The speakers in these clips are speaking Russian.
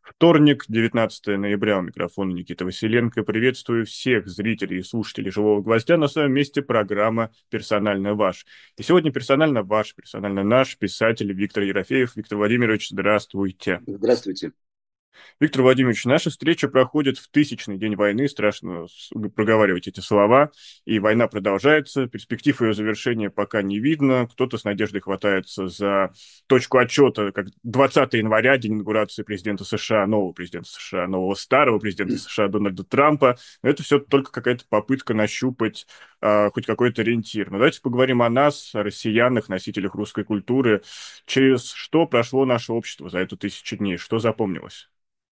Вторник, 19 ноября, у микрофона Никита Василенко. Приветствую всех зрителей и слушателей «Живого гвоздя». На своем месте программа «Персонально ваш». И сегодня персонально ваш, персонально наш писатель Виктор Ерофеев. Виктор Владимирович, здравствуйте. Здравствуйте. Виктор Владимирович, наша встреча проходит в тысячный день войны, страшно проговаривать эти слова, и война продолжается, перспектив ее завершения пока не видно, кто-то с надеждой хватается за точку отчета, как 20 января, день инаугурации президента США, нового президента США, нового старого президента США Дональда Трампа, но это все только какая-то попытка нащупать хоть какой-то ориентир. Но давайте поговорим о нас, о россиянах, носителях русской культуры, через что прошло наше общество за эту тысячу дней, что запомнилось.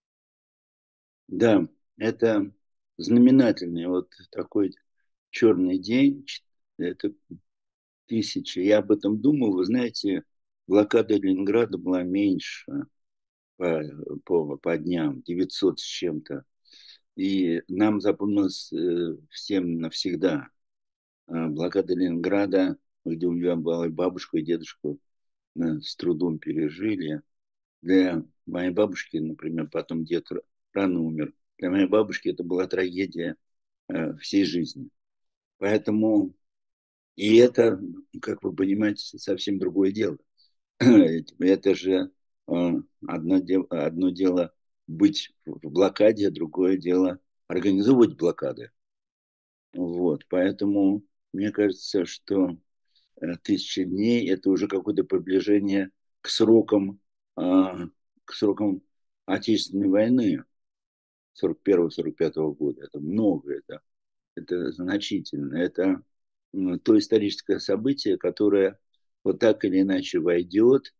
Да, это знаменательный вот такой черный день. Это тысяча. Я об этом думал. Вы знаете, блокада Ленинграда была меньше по, по дням, 900 с чем-то. И нам запомнилось всем навсегда. Блокада Ленинграда, где у меня была и бабушка, и дедушка, с трудом пережили. Для моей бабушки, например, потом дед рано умер. Для моей бабушки это была трагедия всей жизни. Поэтому и это, как вы понимаете, совсем другое дело. Это же одно дело быть в блокаде, другое дело организовывать блокады. Вот. Поэтому мне кажется, что 1000 дней это уже какое-то приближение к срокам, к срокам Отечественной войны 41-45 года. Это много, это значительно. Это то историческое событие, которое вот так или иначе войдет,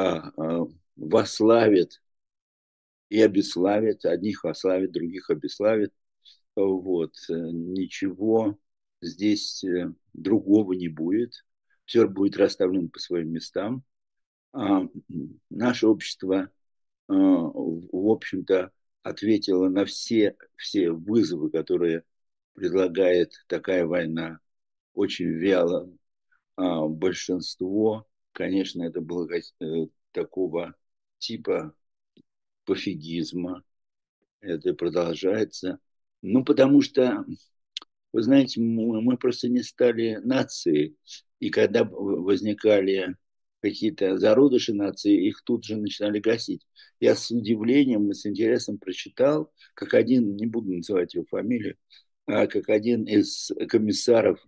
вославит и обеславит. Одних вославит, других обеславит. Вот. Ничего здесь другого не будет. Все будет расставлено по своим местам. А наше общество, в общем-то, ответило на все вызовы, которые предлагает такая война, очень вяло. Большинство, конечно, это было такого типа пофигизма. Это продолжается. Ну, потому что, вы знаете, мы просто не стали нацией. И когда возникали какие-то зародыши нации, их тут же начинали гасить. Я с удивлением и с интересом прочитал, как один, не буду называть его фамилию, как один из комиссаров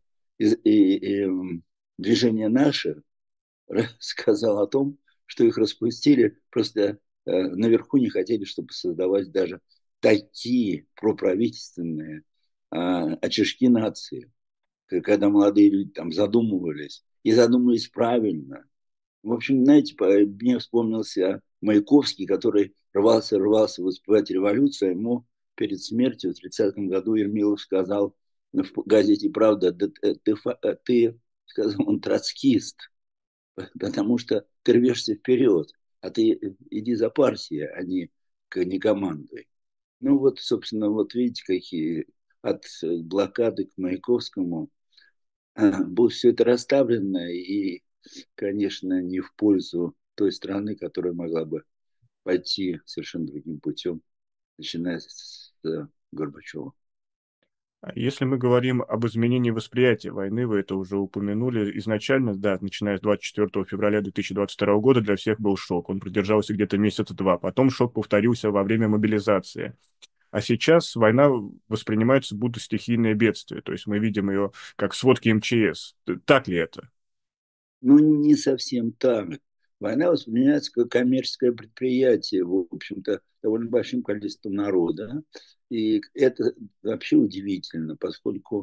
движения «Наше» сказал о том, что их распустили, просто наверху не хотели, чтобы создавать даже такие проправительственные очишки нации, когда молодые люди там задумывались, и задумывались правильно. В общем, знаете, мне вспомнился Маяковский, который рвался воспевать революцию, а ему перед смертью в 30-м году Ермилов сказал в газете «Правда», да ты, сказал он, троцкист, потому что ты рвешься вперед, а ты иди за партией, а не командой. Ну вот, собственно, вот видите, какие от блокады к Маяковскому будет все это расставлено, и, конечно, не в пользу той страны, которая могла бы пойти совершенно другим путем, начиная с Горбачева. Если мы говорим об изменении восприятия войны, вы это уже упомянули, изначально, да, начиная с 24 февраля 2022 года для всех был шок. Он продержался где-то месяца два. Потом шок повторился во время мобилизации. А сейчас война воспринимается будто стихийное бедствие. То есть мы видим ее как сводки МЧС. Так ли это? Ну, не совсем так. Война воспринимается как коммерческое предприятие, в общем-то, довольно большим количеством народа. И это вообще удивительно, поскольку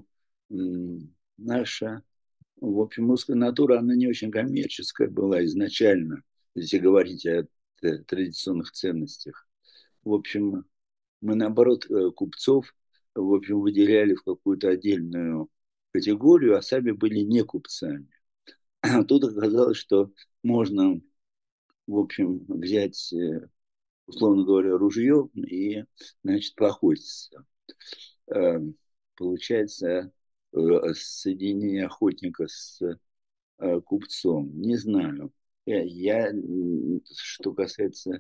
наша, в общем, русская натура, она не очень коммерческая была изначально, если говорить о традиционных ценностях. В общем, мы, наоборот, купцов, в общем, выделяли в какую-то отдельную категорию, а сами были не купцами. Тут оказалось, что можно, в общем, взять, условно говоря, ружье и, значит, поохотиться. Э, Получается, соединение охотника с купцом. Не знаю. Что касается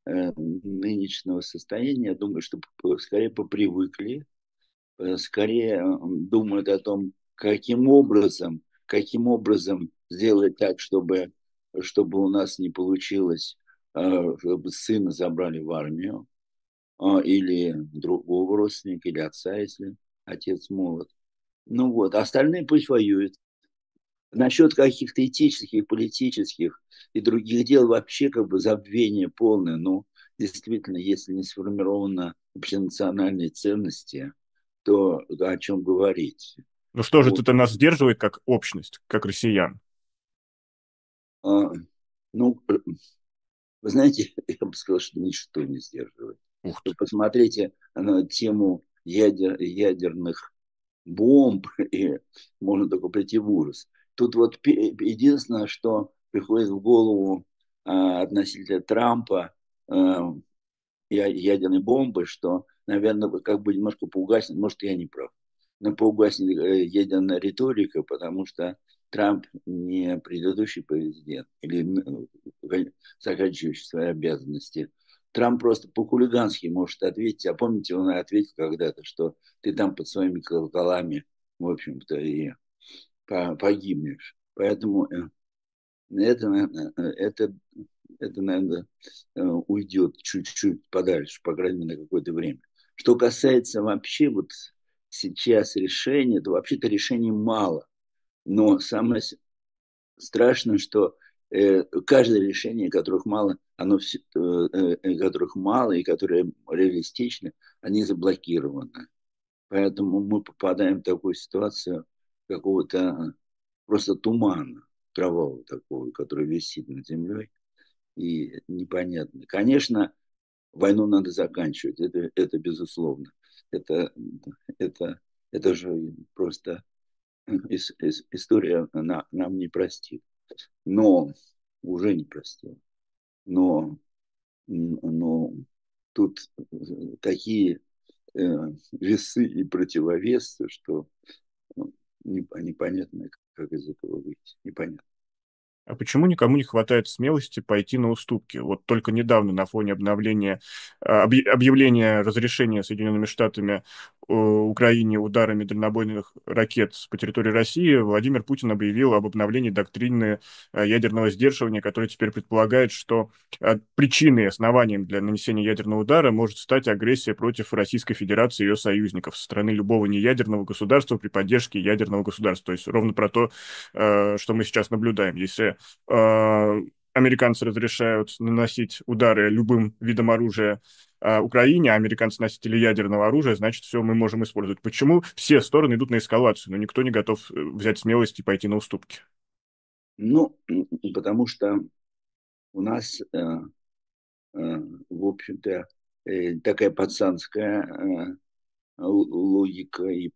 нынешнего состояния, я думаю, что скорее попривыкли, скорее думают о том, каким образом сделать так, чтобы у нас не получилось, чтобы сына забрали в армию, или другого родственника, или отца, если отец молод. Ну вот, остальные пусть воюют. Насчет каких-то этических, политических и других дел вообще как бы забвение полное. Но действительно, если не сформированы общенациональные ценности, то о чем говорить? Ну что же Вот. это нас сдерживает как общность, как россиян? А, ну, вы знаете, я бы сказал, что ничто не сдерживает. Ух ты. Вы посмотрите на тему ядерных бомб, и можно только прийти в ужас. Тут вот единственное, что приходит в голову относительно Трампа, ядерной бомбы, что, наверное, как бы немножко поугаснет, может, я не прав, но поугаснет ядерная риторика, потому что Трамп не предыдущий президент или заканчивающий свои обязанности. Трамп просто по-хулигански может ответить. А помните, он ответил когда-то, что ты там под своими колоколами, в общем-то, и погибнешь. Поэтому это, наверное, уйдет чуть-чуть подальше, по крайней мере, на какое-то время. Что касается вообще вот сейчас решения, то вообще-то решений мало. Но самое страшное, что каждое решение, которых мало, которых мало и которые реалистичны, они заблокированы. Поэтому мы попадаем в такую ситуацию какого-то просто тумана кровавого такого, который висит над землей и непонятно. Конечно, войну надо заканчивать, это безусловно. Это, это, это же просто история нам не простит. Но уже не простила. Но, но тут такие весы и противовесы, что непонятно, как из этого выйти. Непонятно. А почему никому не хватает смелости пойти на уступки? Вот только недавно на фоне объявления разрешения Соединенными Штатами Украине ударами дальнобойных ракет по территории России Владимир Путин объявил об обновлении доктрины ядерного сдерживания, которая теперь предполагает, что причиной и основанием для нанесения ядерного удара может стать агрессия против Российской Федерации и ее союзников со стороны любого неядерного государства при поддержке ядерного государства. То есть ровно про то, что мы сейчас наблюдаем. Если американцы разрешают наносить удары любым видом оружия Украине, а американцы носители ядерного оружия, значит, все мы можем использовать. Почему все стороны идут на эскалацию, но никто не готов взять смелость и пойти на уступки? Ну, потому что у нас, в общем-то, такая пацанская логика и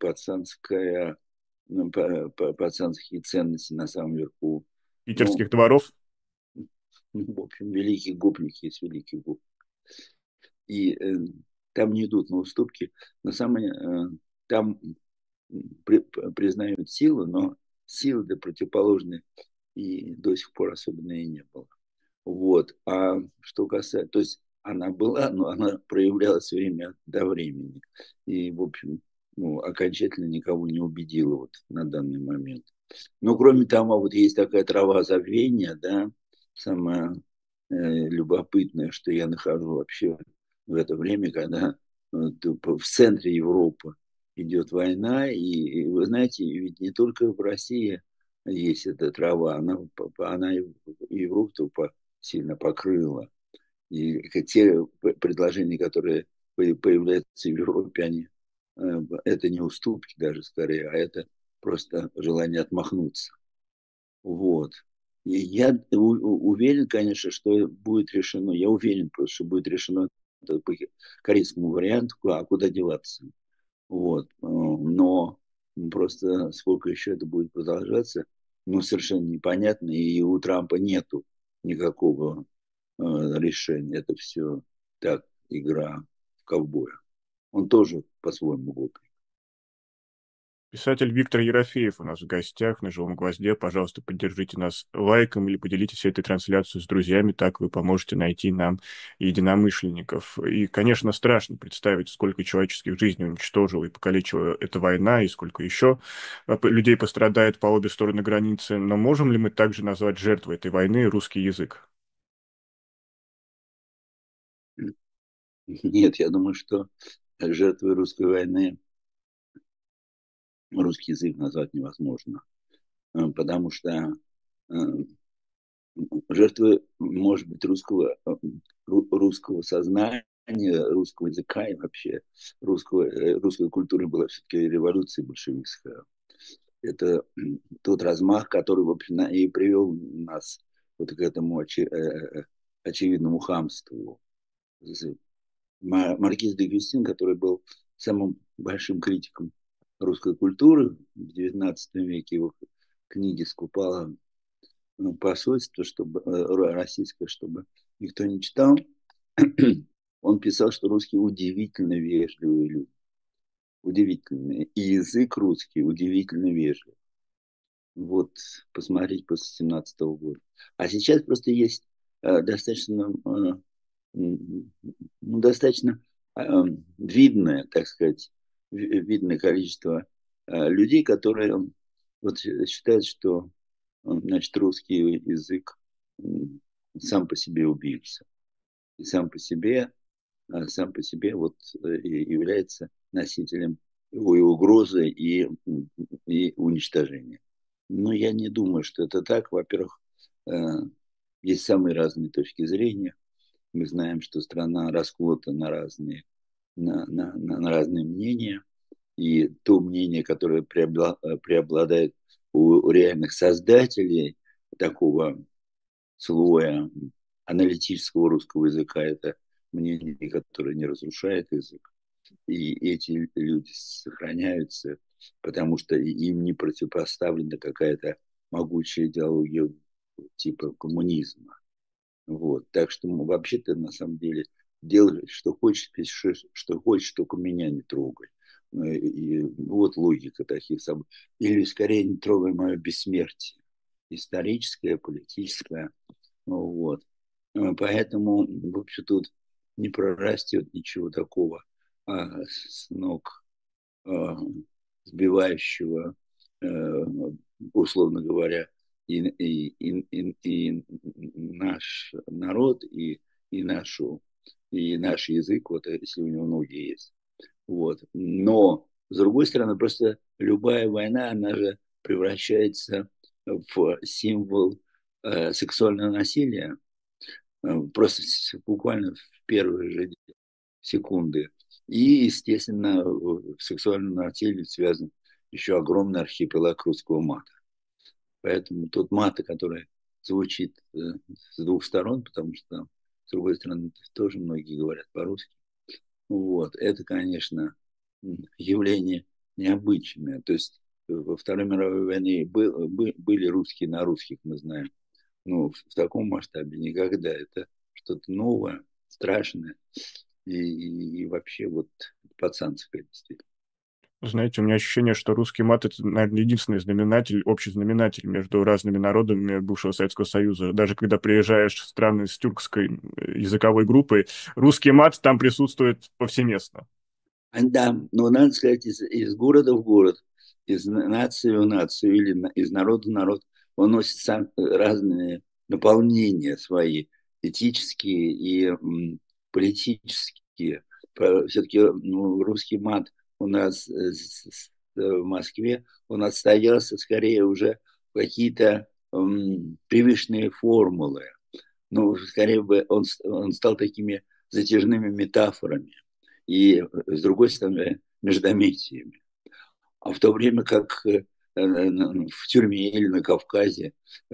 пацанские ценности на самом верху. Ну, Питерских дворов? в общем, великий гопник есть великий гоп. И там не идут на уступки. На самом там признают силу, но силы-то противоположной и до сих пор особенно и не было. Вот. А что касается, то есть она была, но она проявлялась время до времени. И, в общем, ну, окончательно никого не убедила вот на данный момент. Но кроме того, вот есть такая трава забвения, да, самое любопытное, что я нахожу вообще в это время, когда в центре Европы идет война, и вы знаете, ведь не только в России есть эта трава, она и Европу сильно покрыла. И те предложения, которые появляются в Европе, они, это не уступки даже скорее, а это просто желание отмахнуться. Вот. И я уверен, конечно, что будет решено, я уверен просто, что будет решено по корейскому варианту, а куда деваться. Вот. Но просто сколько еще это будет продолжаться, ну, совершенно непонятно, и у Трампа нету никакого решения. Это все так, игра в ковбоя. Он тоже по-своему глупый. Писатель Виктор Ерофеев у нас в гостях на «Живом гвозде». Пожалуйста, поддержите нас лайком или поделитесь этой трансляцией с друзьями, так вы поможете найти нам единомышленников. И, конечно, страшно представить, сколько человеческих жизней уничтожила и покалечила эта война, и сколько еще людей пострадает по обе стороны границы. Но можем ли мы также назвать жертвой этой войны русский язык? Нет, я думаю, что жертвой русской войны русский язык назвать невозможно, потому что э, жертвы, может быть, русского сознания, русского языка и вообще русской культуры была все-таки революция большевистская. Это тот размах, который, в общем, и привел нас вот к этому очевидному хамству. Маркиз де Гюстин, который был самым большим критиком русской культуры в XIX веке, его книги скупала посольство, чтобы российское, чтобы никто не читал. Он писал, что русские удивительно вежливые люди. Удивительные. И язык русский удивительно вежливый. Вот, посмотреть после 17 года. А сейчас просто есть достаточно, ну, достаточно видное, так сказать, видное количество людей, которые вот считают, что значит, русский язык сам по себе убийца. И сам по себе вот является носителем его и угрозы, и уничтожения. Но я не думаю, что это так. Во-первых, есть самые разные точки зрения. Мы знаем, что страна расколота на разные мнения. И то мнение, которое преобладает у реальных создателей такого слоя аналитического русского языка, это мнение, которое не разрушает язык. И эти люди сохраняются, потому что им не противопоставлена какая-то могучая идеология типа коммунизма. Вот. Так что вообще-то на самом деле делай, что хочешь, пиши, что хочешь, только меня не трогай. И вот логика таких событий. Или скорее не трогай мое бессмертие. Историческое, политическое. Вот. Поэтому, в общем, тут не прорастет ничего такого с ног а, сбивающего, условно говоря, и наш народ, и наш язык, вот если у него ноги есть. Вот. Но, с другой стороны, просто любая война, она же превращается в символ сексуального насилия, просто буквально в первые же секунды. И, естественно, в сексуальном насилии связан еще огромный архипелаг русского мата. Поэтому тот мат, который звучит с двух сторон, потому что, с другой стороны, тоже многие говорят по-русски. Вот. Это, конечно, явление необычное. То есть во Второй мировой войне были русские на русских, мы знаем. Но в таком масштабе никогда. Это что-то новое, страшное и вообще вот пацанское действительно. Знаете, у меня ощущение, что русский мат — это, наверное, единственный знаменатель, общий знаменатель между разными народами бывшего Советского Союза. Даже когда приезжаешь в страны с тюркской языковой группой, русский мат там присутствует повсеместно. Да, но надо сказать, из города в город, из нации в нацию или из народа в народ, он носит сам разные наполнения свои, этические и политические. Все-таки ну, русский мат у нас в Москве, он отстоялся скорее уже в какие-то привычные формулы. Ну, скорее бы он стал такими затяжными метафорами и, с другой стороны, междометиями. А в то время как в тюрьме или на Кавказе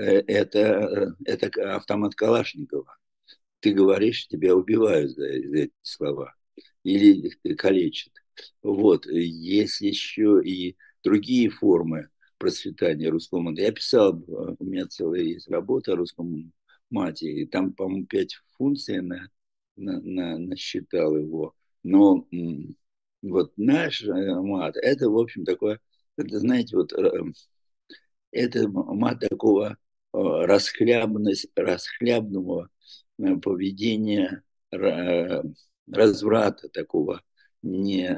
это автомат Калашникова. Ты говоришь, тебя убивают за эти слова или калечат. Вот. Есть еще и другие формы процветания русского мата. Я писал, у меня целая есть работа о русском мате, и там, по-моему, 5 функций насчитал его. Но вот наш мат, это, в общем, такое это, знаете, вот это мат такого расхлябного поведения, разврата такого не,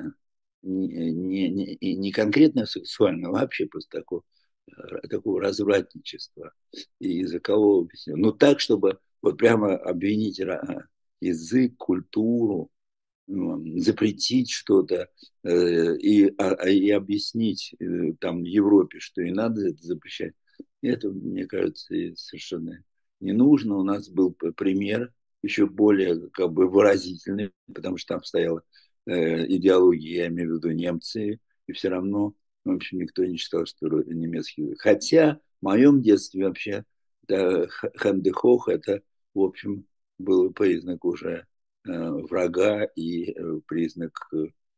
не конкретно сексуального, а вообще просто такого развратничества и языкового. Ну так, чтобы вот прямо обвинить язык, культуру, запретить что-то и объяснить там Европе, что и надо это запрещать, это, мне кажется, совершенно не нужно. У нас был пример еще более как бы выразительный, потому что там стояла идеология, я имею в виду немцы, и все равно, в общем, никто не считал, что немецкий язык. Хотя в моем детстве вообще да, Хандехох это, в общем, был признак уже врага и признак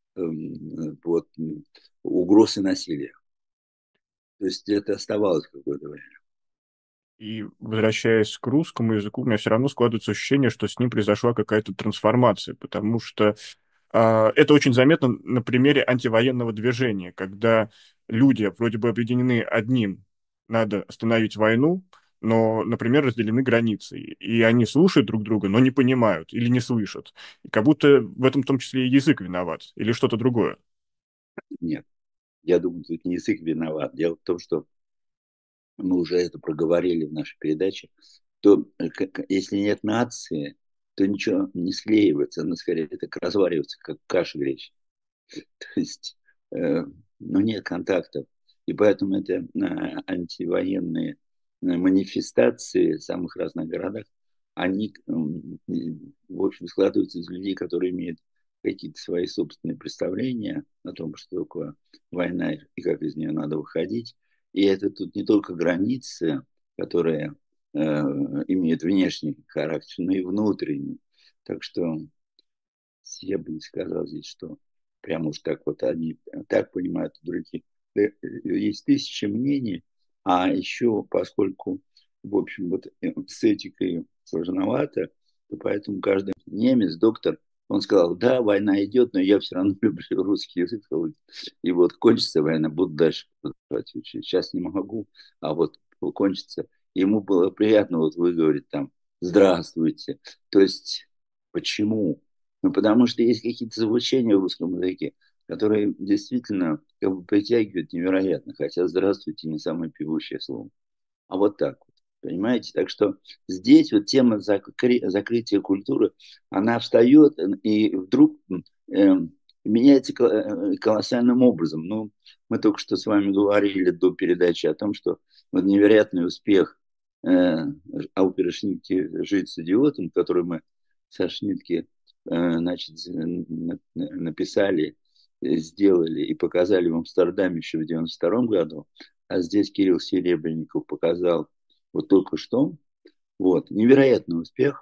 вот, угрозы насилия. То есть это оставалось какое-то время. И возвращаясь к русскому языку, у меня все равно складывается ощущение, что с ним произошла какая-то трансформация, потому что это очень заметно на примере антивоенного движения, когда люди вроде бы объединены одним, надо остановить войну, но, например, разделены границы, и они слушают друг друга, но не понимают или не слышат. И как будто в этом в том числе и язык виноват, или что-то другое. Нет, я думаю, тут не язык виноват. Дело в том, что мы уже это проговорили в нашей передаче, то если нет нации, то ничего не склеивается, оно скорее так разваривается, как каша гречневая. То есть, ну, нет контактов. И поэтому это антивоенные манифестации в самых разных городах, они, в общем, складываются из людей, которые имеют какие-то свои собственные представления о том, что такое война и как из нее надо выходить. И это тут не только границы, которые имеют внешний характер, но и внутренний. Так что я бы не сказал здесь, что прямо уж так вот они так понимают, другие. Есть тысячи мнений, а еще поскольку, в общем, вот с этикой сложновато, то поэтому каждый немец, доктор, он сказал, да, война идет, но я все равно люблю русский язык. И вот кончится война, буду дальше учить. Сейчас не могу, а вот кончится. Ему было приятно вот выговорить там «здравствуйте». То есть почему? Ну, потому что есть какие-то звучания в русском языке, которые действительно как бы притягивают невероятно, хотя «здравствуйте» не самое певучее слово. А вот так вот, понимаете? Так что здесь вот тема закрытия культуры, она встает и вдруг э, меняется колоссальным образом. Ну, мы только что с вами говорили до передачи о том, что вот невероятный успех оперы Шнитке «Жить с идиотом», который мы со Шнитке значит, написали, сделали и показали в Амстердаме еще в 92 году, а здесь Кирилл Серебренников показал вот только что. Вот, невероятный успех.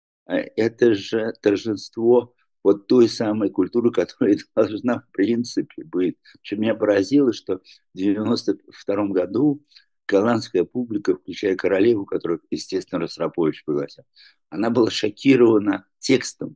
Это же торжество вот той самой культуры, которая должна в принципе быть. Причем меня поразило, что в 92 году голландская публика, включая королеву, которую, естественно, Ростропович пригласил, она была шокирована текстом.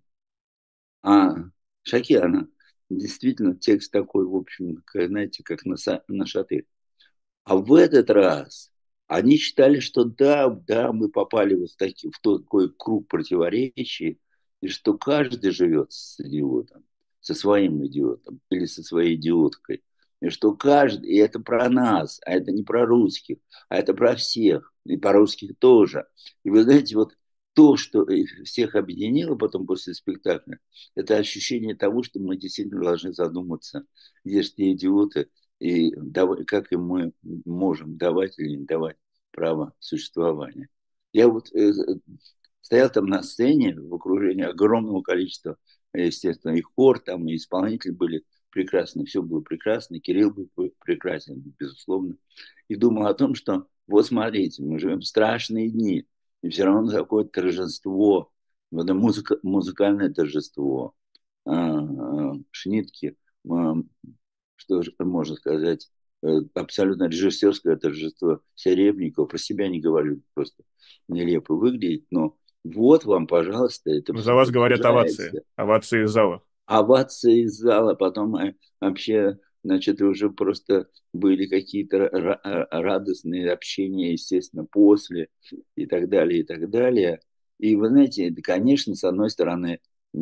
А шокирована. Действительно, текст такой, в общем, знаете, как на шатырь. А в этот раз они считали, что да, да, мы попали вот в такой круг противоречий, и что каждый живет с идиотом, со своим идиотом или со своей идиоткой. И что каждый, и это про нас, а это не про русских, а это про всех, и про русских тоже. И вы знаете, вот то, что всех объединило потом после спектакля, это ощущение того, что мы действительно должны задуматься, где же те идиоты, и как им мы можем давать или не давать право существования. Я вот стоял там на сцене в окружении огромного количества, естественно, и хор там, и исполнители были прекрасны, все было прекрасно, Кирилл был прекрасен, безусловно, и думал о том, что вот смотрите, мы живем в страшные дни, и все равно такое торжество, вот это музыкальное торжество, Шнитке, что же можно сказать, абсолютно режиссерское торжество Серебренникова. Про себя не говорю, просто нелепо выглядит, но вот вам, пожалуйста, это За все вас говорят овации, продолжается. овации из зала. Овации из зала, потом вообще значит, уже просто были какие-то радостные общения, естественно, после и так далее, и так далее. И вы знаете, это, конечно, с одной стороны,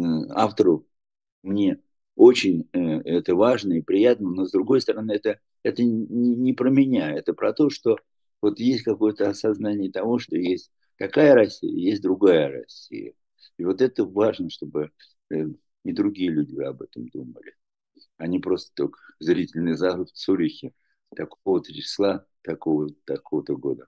автору мне очень это важно и приятно, но с другой стороны, это не про меня, это про то, что вот есть какое-то осознание того, что есть такая Россия, есть другая Россия. И вот это важно, чтобы и другие люди об этом думали, а не просто только зрительный зал в Цюрихе такого-то числа, такого-то года.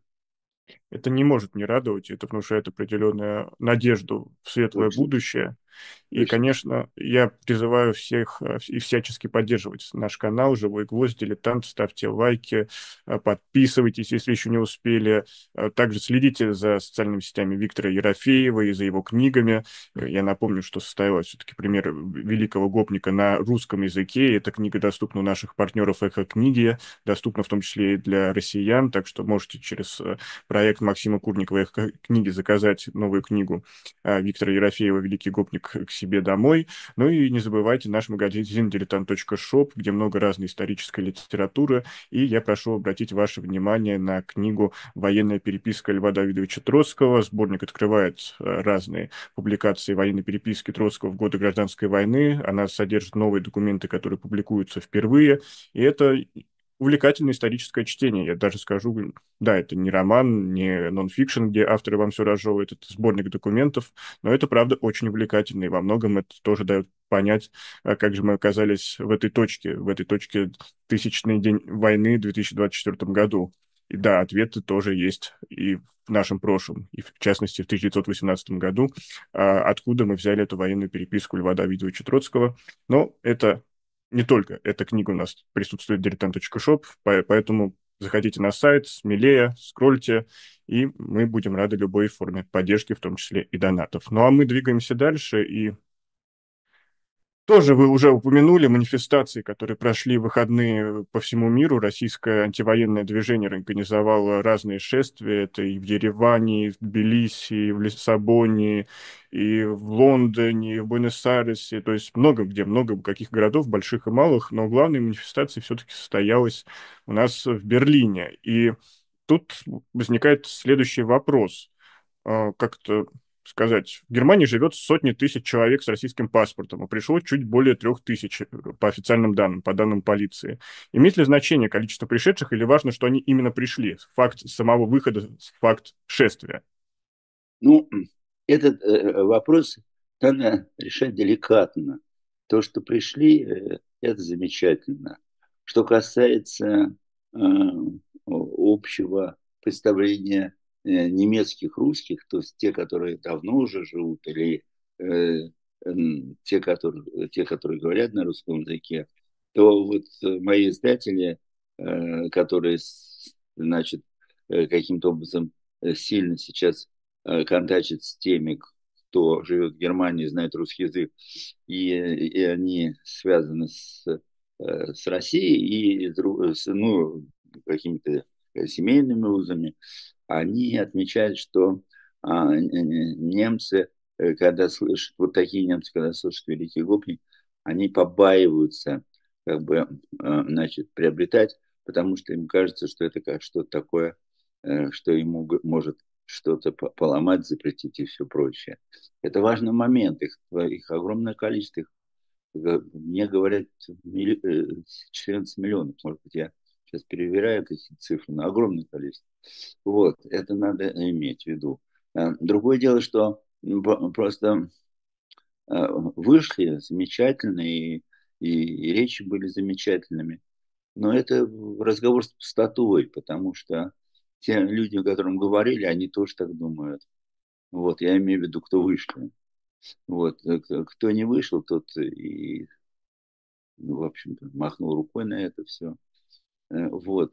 Это не может не радовать, это внушает определенную надежду в светлое Точно, будущее. И, точно. конечно, я призываю всех и всячески поддерживать наш канал «Живой гвоздь», «Дилетант». Ставьте лайки, подписывайтесь, если еще не успели. Также следите за социальными сетями Виктора Ерофеева и за его книгами. Я напомню, что состоялась все-таки премьера великого гопника на русском языке. Эта книга доступна у наших партнеров «Эхо книги», доступна в том числе и для россиян, так что можете через проект Максима Курникова «Эхо книги» заказать новую книгу Виктора Ерофеева «Великий гопник» к себе домой. Ну и не забывайте наш магазин diletant.shop, где много разной исторической литературы. И я прошу обратить ваше внимание на книгу «Военная переписка» Льва Давидовича Троцкого. Сборник открывает разные публикации военной переписки Троцкого в годы Гражданской войны. Она содержит новые документы, которые публикуются впервые. И это увлекательное историческое чтение. Я даже скажу, да, это не роман, не нонфикшн, где авторы вам все разжевывают, это сборник документов, но это, правда, очень увлекательно, и во многом это тоже дает понять, как же мы оказались в этой точке тысячный день войны в 2024 году. И да, ответы тоже есть и в нашем прошлом, и в частности в 1918 году, откуда мы взяли эту военную переписку Льва Давидовича Троцкого. Но это не только эта книга у нас присутствует в diletant.shop, поэтому заходите на сайт, смелее, скрольте, и мы будем рады любой форме поддержки, в том числе и донатов. Ну а мы двигаемся дальше, и тоже вы уже упомянули манифестации, которые прошли в выходные по всему миру. Российское антивоенное движение организовало разные шествия. Это и в Ереване, и в Тбилиси, и в Лиссабоне, и в Лондоне, и в Буэнос-Айресе. То есть много где, много каких городов, больших и малых. Но главная манифестация все-таки состоялась у нас в Берлине. И тут возникает следующий вопрос. Как-то сказать, в Германии живет сотни тысяч человек с российским паспортом, а пришло чуть более 3000 по официальным данным, по данным полиции. Имеет ли значение количество пришедших или важно, что они именно пришли? Факт самого выхода, факт шествия. Ну, этот вопрос надо решать деликатно. То, что пришли, это замечательно. Что касается общего представления немецких русских, то есть те, которые давно уже живут, или э, те, которые говорят на русском языке, то вот мои издатели, которые, значит, каким-то образом сильно сейчас контачит с теми, кто живет в Германии, знает русский язык, и они связаны с Россией и ну, какими-то семейными узами, они отмечают, что немцы, когда слышат, вот такие немцы, когда слышат великий гопник, они побаиваются как бы, значит, приобретать, потому что им кажется, что это как что-то такое, что ему может что-то поломать, запретить и все прочее. Это важный момент, их огромное количество, их, мне говорят, 14 миллионов, может быть, я сейчас перевираю какие цифры, но огромное количество. Вот, это надо иметь в виду. Другое дело, что просто вышли замечательные, и речи были замечательными, но это разговор с пустотой, потому что те люди, о которых говорили, они тоже так думают. Вот, я имею в виду, кто вышли. Вот, кто не вышел, тот и, ну, в общем-то, махнул рукой на это все. Вот.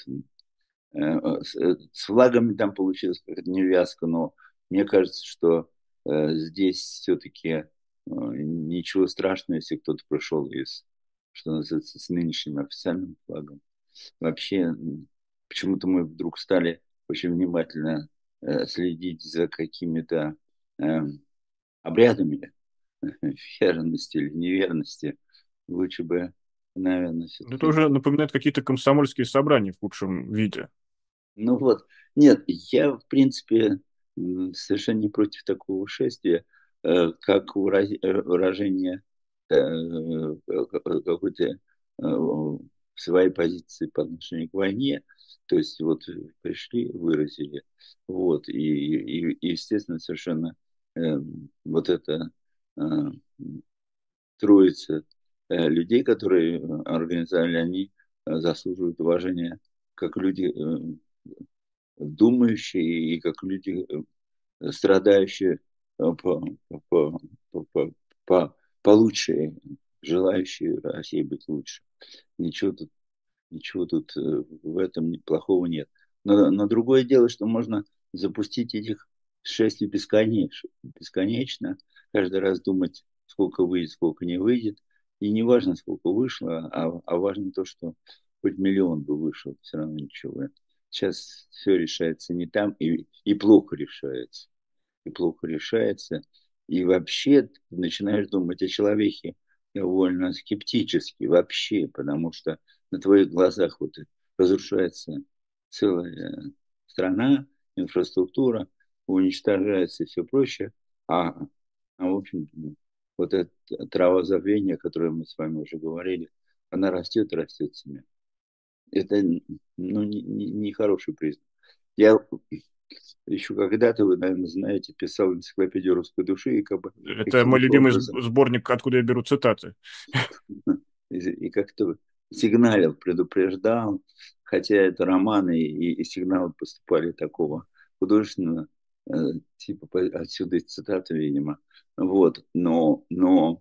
С флагами там получилось как-то невязко, но мне кажется, что здесь все-таки ничего страшного, если кто-то пришел что называется, с нынешним официальным флагом. Вообще, почему-то мы вдруг стали очень внимательно следить за какими-то э, обрядами верности или неверности. Лучше бы наверное, Это все-таки. уже напоминает какие-то комсомольские собрания в худшем виде. Ну вот, нет, я, в принципе, совершенно не против такого шествия, как выражение какой-то своей позиции по отношению к войне. То есть вот пришли, выразили. Вот, и естественно, совершенно вот это э, троица людей, которые организовали, они заслуживают уважения как люди думающие и как люди, страдающие по, по, по, по, получше, желающие России быть лучше. Ничего тут, ничего тут в этом плохого нет. Но другое дело, что можно запустить этих шествий бесконечно, каждый раз думать, сколько выйдет, сколько не выйдет. И не важно, сколько вышло, а важно то, что хоть миллион бы вышел, все равно ничего. Сейчас все решается не там и плохо решается. И плохо решается. И вообще ты начинаешь думать о человеке довольно скептически вообще, потому что на твоих глазах вот разрушается целая страна, инфраструктура, уничтожается и все прочее. А, в общем, вот эта трава забвения, о которой мы с вами уже говорили, она растет и растет себе. Это ну, не хороший признак. Я еще когда-то, вы, наверное, знаете, писал энциклопедию русской души и как бы Это мой каким-то любимый образом сборник «Откуда я беру цитаты». и как-то сигналил, предупреждал, хотя это романы и сигналы поступали такого художественного, э, типа отсюда и цитаты, видимо. Вот, но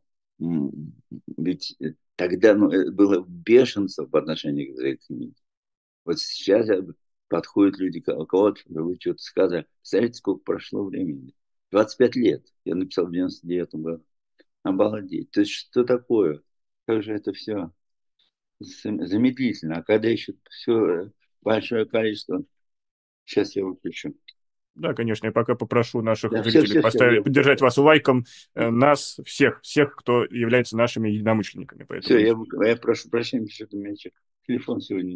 ведь тогда ну, было бешенство по отношению к этой книге. Вот сейчас подходят люди, у кого-то вы что-то сказали. Представляете, сколько прошло времени? 25 лет. Я написал в 99 году. Обалдеть. То есть что такое? Как же это все замедлительно. А когда еще все большое количество... Сейчас я выключу. Да, конечно, я пока попрошу наших Да, зрителей все, я поставить, поддержать выключаю. вас лайком, нас, всех, кто является нашими единомышленниками по Все, этому эфиру. я прошу прощения, что-то у меня телефон сегодня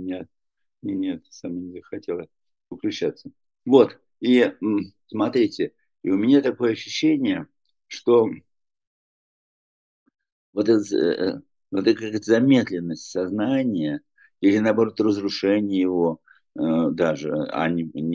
сам не захотела выключаться. Вот, и смотрите, и у меня такое ощущение, что вот это, вот это как замедленность сознания или наоборот разрушение его даже, а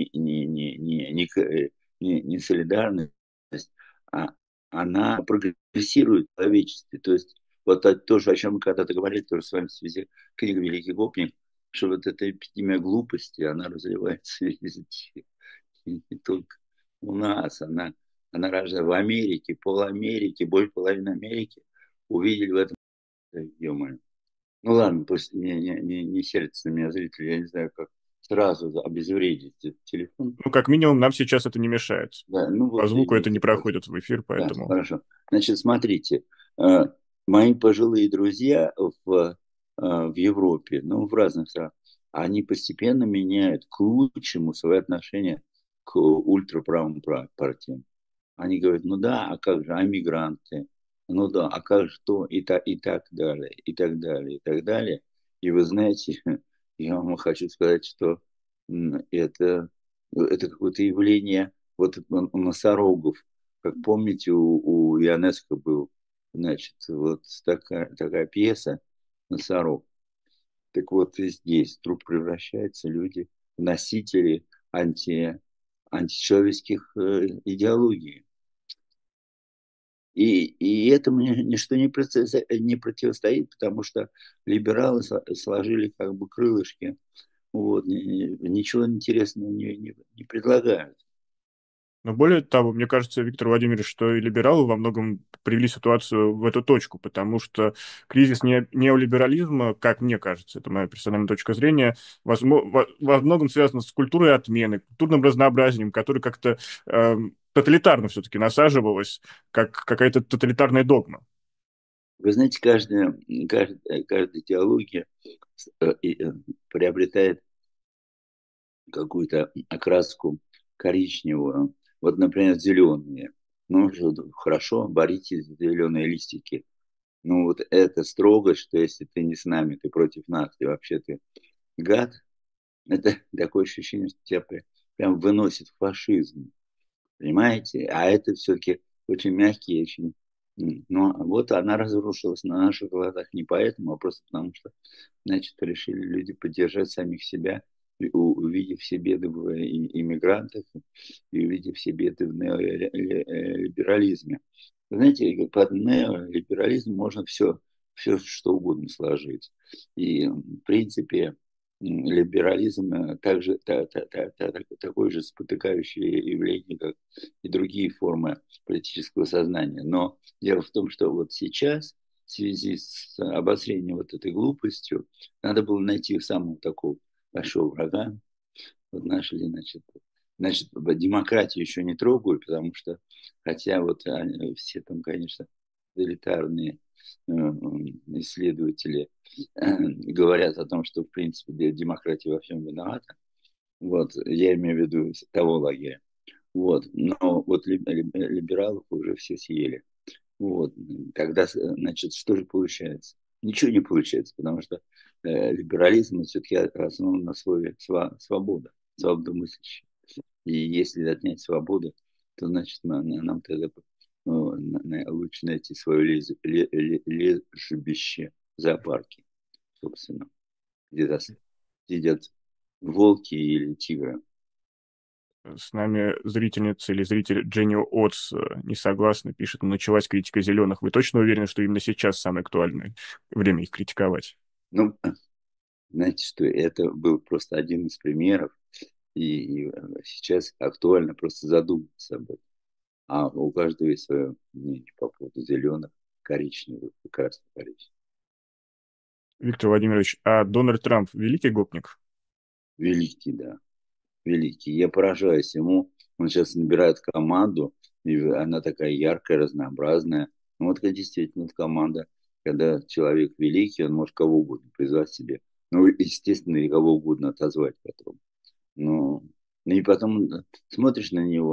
не солидарность, а она прогрессирует в человечестве. То есть вот это тоже, о чем мы когда-то говорили, тоже с вами в связи книга «Великий гопник», что вот эта эпидемия глупости, она разливается везде, и не только у нас, она рождается в Америке, пол Америки, больше половины Америки увидели в этом, ё-моё. Ну ладно, пусть не сердится на меня зрители, я не знаю, как сразу обезвредить этот телефон. Ну, как минимум, нам сейчас это не мешает. Да, ну По вот звуку это не видите, вот. проходит в эфир, Да, поэтому... хорошо. Значит, смотрите, э, мои пожилые друзья в Европе, ну, в разных странах, они постепенно меняют к лучшему свои отношения к ультраправым партиям. Они говорят, ну да, а как же, а мигранты? Ну да, а как же то, и так далее, и так далее, и так далее. И вы знаете, я вам хочу сказать, что это какое-то явление вот у носорогов. Как помните, у Ионеско был, значит, вот такая пьеса «Носорог». Так вот и здесь вдруг превращаются люди в носители античеловеческих идеологий. И этому ничто не противостоит, потому что либералы сложили как бы крылышки, вот, ничего интересного не предлагают. Но более того, мне кажется, Виктор Владимирович, что и либералы во многом привели ситуацию в эту точку, потому что кризис неолиберализма, как мне кажется, это моя персональная точка зрения, во многом связан с культурой отмены, культурным разнообразием, которое как-то тоталитарно все-таки насаживалось, как какая-то тоталитарная догма. Вы знаете, каждая идеология приобретает какую-то окраску коричневую. Вот, например, зеленые. Ну, хорошо, борите зеленые листики. Ну вот это строгость, что если ты не с нами, ты против нас, ты вообще ты гад, это такое ощущение, что тебя прям выносит в фашизм. Понимаете? А это все-таки очень мягкий, очень... Но вот она разрушилась на наших глазах не поэтому, а просто потому что, значит, решили люди поддержать самих себя, увидев все беды в иммигрантах и увидев все беды в неолиберализме. Вы знаете, под неолиберализм можно все что угодно сложить. И, в принципе, либерализм также такое же спотыкающее явление, как и другие формы политического сознания. Но дело в том, что вот сейчас в связи с обострением вот этой глупостью надо было найти самого такого большого врага. Вот нашли, значит, демократию еще не трогаю, потому что, хотя вот все там, конечно, тоталитарные исследователи говорят о том, что, в принципе, демократия во всем виновата. Вот, я имею в виду того лагеря. Вот, но вот либералов уже все съели. Вот, тогда, значит, что же получается? Ничего не получается, потому что либерализм все-таки основан на слове свобода, свободомыслящий. И если отнять свободу, то значит нам тогда ну, лучше найти свое лежбище в зоопарке, собственно, где сидят волки или тигры. С нами зрительница или зритель Дженни Отс не согласна, пишет, началась критика зеленых. Вы точно уверены, что именно сейчас самое актуальное время их критиковать? Ну, знаете, что это был просто один из примеров, и сейчас актуально просто задуматься об этом. А у каждого есть свое мнение по поводу зеленых, коричневых и красно-коричневых. Виктор Владимирович, а Дональд Трамп великий гопник? Великий, да, великий. Я поражаюсь ему. Он сейчас набирает команду, и она такая яркая, разнообразная. Ну вот это действительно вот команда, когда человек великий, он может кого угодно призвать себе. Ну, естественно, и кого угодно отозвать потом. Ну, и потом смотришь на него,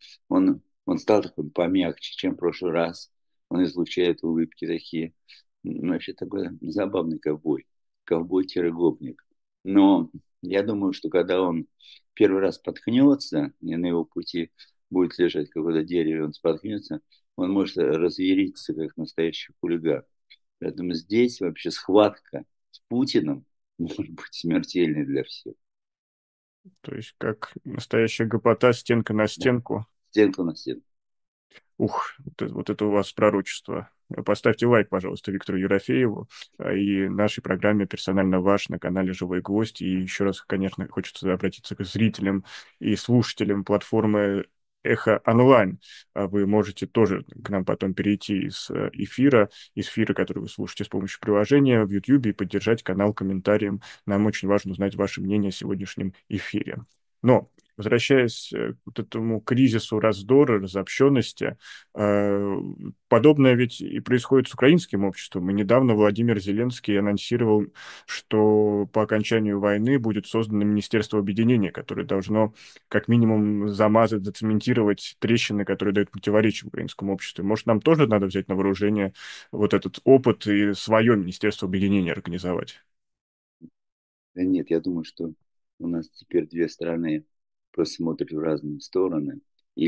он стал такой помягче, чем в прошлый раз. Он излучает улыбки такие. Вообще такой забавный ковбой. Ковбой-гопник. Но я думаю, что когда он первый раз споткнется, и на его пути будет лежать какое-то дерево, и он споткнется, он может разъяриться, как настоящий хулиган. Поэтому здесь вообще схватка с Путиным может быть смертельной для всех. То есть как настоящая гопота, стенка на Да. стенку. Стенку на стенку. Ух, вот это у вас пророчество. Поставьте лайк, пожалуйста, Виктору Ерофееву и нашей программе «Персонально ваш» на канале «Живой гвоздь». И еще раз, конечно, хочется обратиться к зрителям и слушателям платформы Эхо онлайн. Вы можете тоже к нам потом перейти из эфира, который вы слушаете с помощью приложения в YouTube, и поддержать канал комментарием. Нам очень важно узнать ваше мнение о сегодняшнем эфире. Но, возвращаясь к вот этому кризису раздора, разобщенности, Э, подобное ведь и происходит с украинским обществом. И недавно Владимир Зеленский анонсировал, что по окончанию войны будет создано Министерство объединения, которое должно как минимум замазать, зацементировать трещины, которые дают противоречия в украинском обществе. Может, нам тоже надо взять на вооружение вот этот опыт и свое Министерство объединения организовать? Да нет, я думаю, что у нас теперь две страны просто смотрят в разные стороны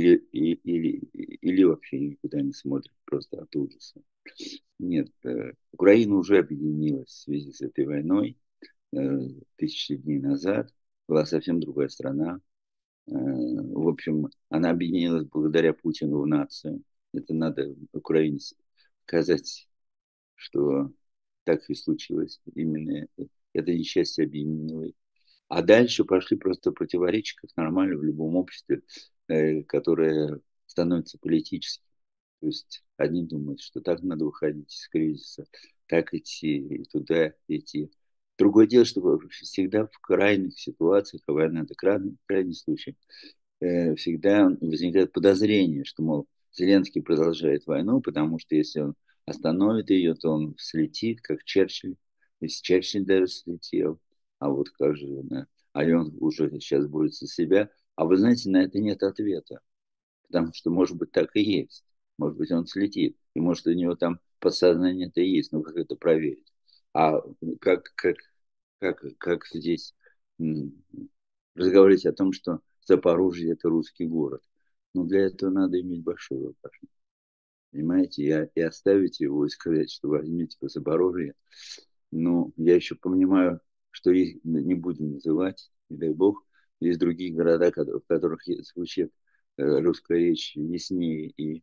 или вообще никуда не смотрят просто от ужаса. Нет, Украина уже объединилась в связи с этой войной тысячи дней назад. Была совсем другая страна. В общем, она объединилась благодаря Путину в нацию. Это надо Украине сказать, что так и случилось. Именно это несчастье объединило их. А дальше пошли просто противоречия, как нормально в любом обществе, которое становится политическим. То есть одни думают, что так надо выходить из кризиса, так идти, туда идти. Другое дело, что всегда в крайних ситуациях, а война это крайний случай, всегда возникает подозрение, что, мол, Зеленский продолжает войну, потому что если он остановит ее, то он слетит, как Черчилль. Если Черчилль даже слетел, а вот как же, да, а он уже сейчас борется за себя. А вы знаете, на это нет ответа, потому что, может быть, так и есть. Может быть, он слетит, и может, у него там подсознание это и есть, но как это проверить? А как, как, как здесь разговаривать о том, что Запорожье это русский город? Но для этого надо иметь большой воображение. Понимаете, и оставить его и сказать, что возьмите по Запорожье. Но я еще понимаю, что их не будем называть, не дай бог. Есть другие города, в которых звучит русская речь яснее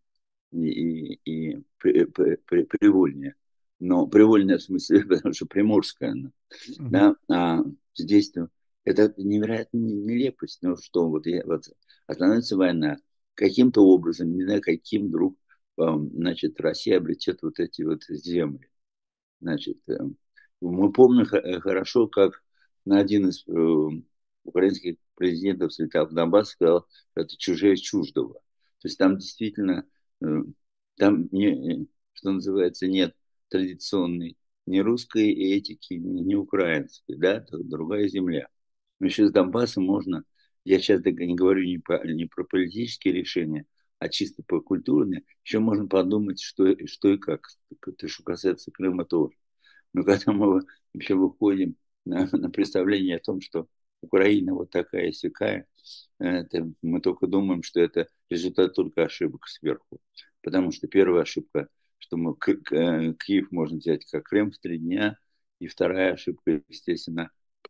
и привольнее. Но привольнее в смысле, потому что приморская она. Мгм. Да? А здесь-то это невероятная нелепость. Ну что, вот остановится война, каким-то образом, не знаю, каким вдруг, значит, Россия обретет вот эти вот земли. Значит, мы помним хорошо, как на один из украинских президентов слетал в Донбасс, сказал, что это чужие чуждого. То есть там действительно, э, там, что называется, нет традиционной ни русской этики, ни украинской, да, это другая земля. Но еще с Донбасса можно, я сейчас не говорю не про политические решения, а чисто по культурные, еще можно подумать, что и как. Это что касается Крыма тоже. Но когда мы вообще выходим на представление о том, что Украина вот такая сякая, это, мы только думаем, что это результат только ошибок сверху. Потому что первая ошибка, что мы Киев можно взять как Крым в 3 дня, и вторая ошибка, естественно,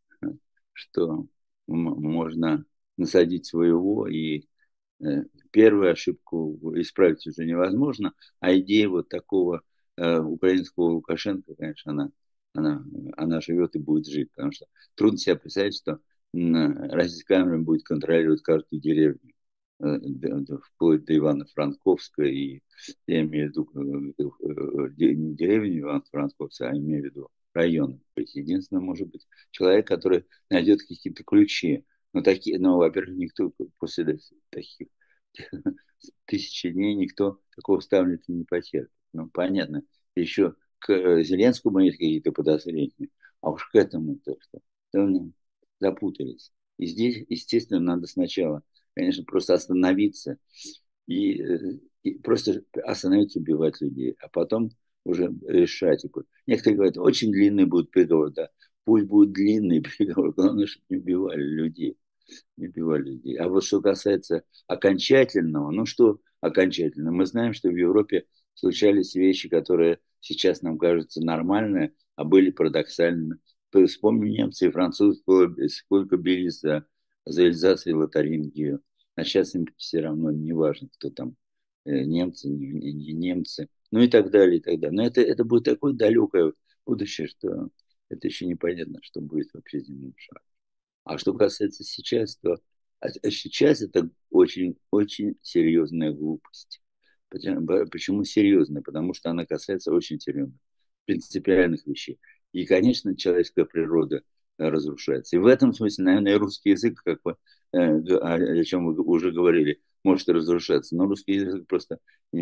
что можно насадить своего, и первую ошибку исправить уже невозможно, а идея вот такого украинского Лукашенко, конечно, она, она живет и будет жить, потому что трудно себе представить, что российская армия будет контролировать каждую деревню, вплоть до Ивано-Франковска, и я имею в виду не деревню Ивано-Франковска, а имею в виду район. Единственное, может быть, человек, который найдет какие-то ключи. Но, во-первых, никто после таких тысячи дней никто такого ставника не потерпит. Ну, понятно. Еще к Зеленскому есть какие-то подозрения, а уж к этому то что запутались. И здесь, естественно, надо сначала, конечно, просто остановиться и просто остановиться убивать людей, а потом уже решать. Некоторые говорят, очень длинный будет приговор, да. Пусть будет длинный приговор, главное, чтобы не убивали людей. Не убивали людей. А вот что касается окончательного, ну что окончательно? Мы знаем, что в Европе случались вещи, которые сейчас нам кажутся нормальными, а были парадоксальными. Вспомним, немцы и французы сколько бились за Эльзас и Лотарингию. А сейчас им все равно не важно, кто там, немцы, не немцы, ну и так далее, и так далее. Но это будет такое далекое будущее, что это еще непонятно, что будет вообще с земным шаром. А что касается сейчас, то сейчас это очень серьезная глупость. Почему серьезная? Потому что она касается очень серьезных, принципиальных вещей. И, конечно, человеческая природа разрушается. И в этом смысле, наверное, и русский язык, как вы, о чем вы уже говорили, может разрушаться. Но русский язык просто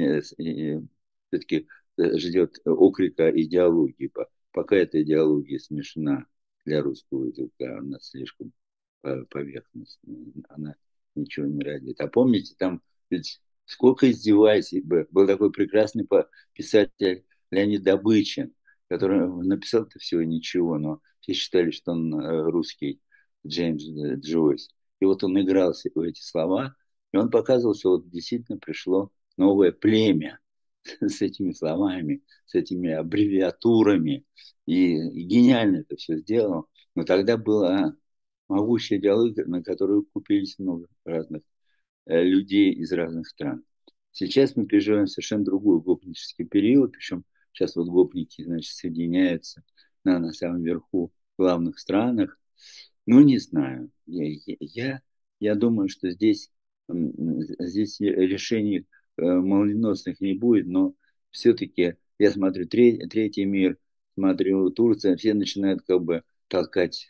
все-таки ждет окрика идеологии. Пока эта идеология смешна для русского языка, она слишком поверхностная, она ничего не родит. А помните, там ведь сколько издевайся, был такой прекрасный писатель Леонид Добычин, который написал-то всего ничего, но все считали, что он русский Джеймс Джойс. И вот он играл в эти слова, и он показывал, что вот действительно пришло новое племя с этими словами, с этими аббревиатурами. И гениально это все сделал. Но тогда была могущая идеология, на которую купились много разных людей из разных стран. Сейчас мы переживаем совершенно другой гопнический период, причем сейчас вот гопники, значит, соединяются на самом верху в главных странах. Ну, не знаю. Я думаю, что здесь решений молниеносных не будет, но все-таки я смотрю третий мир, смотрю Турция, все начинают как бы толкать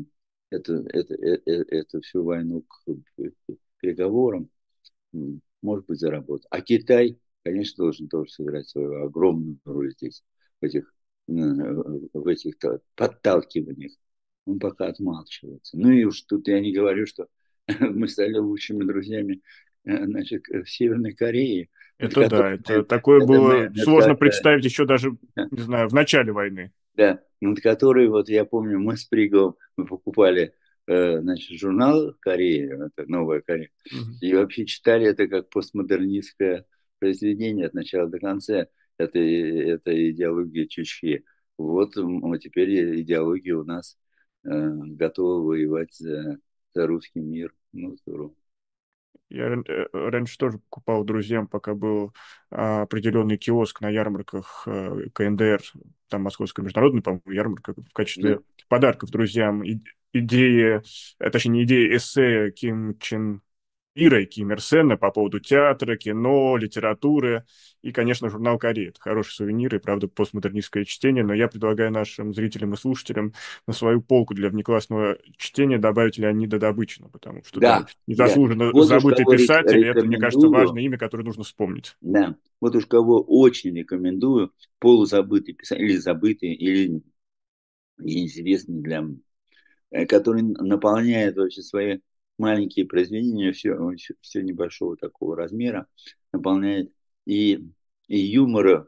эту всю войну к переговорам, может быть, заработать. А Китай, конечно, должен тоже сыграть свою огромную роль здесь, в этих подталкиваниях. Он пока отмалчивается. Ну и уж тут я не говорю, что мы стали лучшими друзьями, значит, в Северной Корее. над Это да, это которыми, такое это мы, было сложно представить еще даже, не знаю, в начале войны. да, над которой, вот я помню, мы с Приговым, мы покупали, значит, журнал «Корея», это «Новая Корея», Мгм. и вообще читали это как постмодернистское произведение от начала до конца. Это идеология Чучхи. Вот теперь идеология у нас готова воевать за русский мир. Ну, здорово. Я раньше тоже покупал друзьям, пока был определенный киоск на ярмарках КНДР, там Московская международная, по-моему, ярмарка, в Да, качестве подарков друзьям идеи, точнее, не идеи эссе Ким Чен Ира и Ким Ир Сена по поводу театра, кино, литературы и, конечно, журнал «Корея». Это хороший сувенир и, правда, постмодернистское чтение, но я предлагаю нашим зрителям и слушателям на свою полку для внеклассного чтения добавить Леонида Добычина, потому что, да, да, да. незаслуженно Вот уж забытый кого писатель, и это, мне кажется, рекомендую. важное имя, которое нужно вспомнить. Да, вот уж кого очень рекомендую, полузабытый писатель, или забытый, или неизвестный для который наполняет вообще свои маленькие произведения, все небольшого такого размера, наполняет и, и юмора,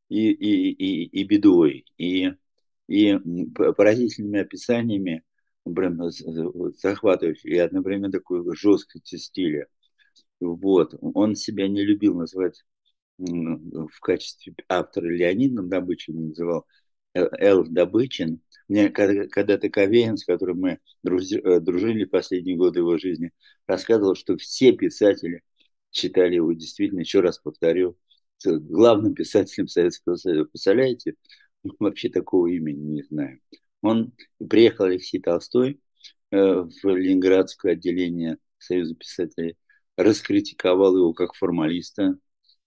и бедой, и поразительными описаниями, прям вот захватывающими, и одновременно такой жесткости стиля. Вот. Он себя не любил называть в качестве автора Леонидом Добычин называл Л. Добычин. Мне когда-то Кавеин, с которым мы дружили последние годы его жизни, рассказывал, что все писатели считали его действительно, еще раз повторю, главным писателем Советского Союза. Представляете? Вообще такого имени не знаю. Он приехал Алексей Толстой в Ленинградское отделение Союза писателей, раскритиковал его как формалиста,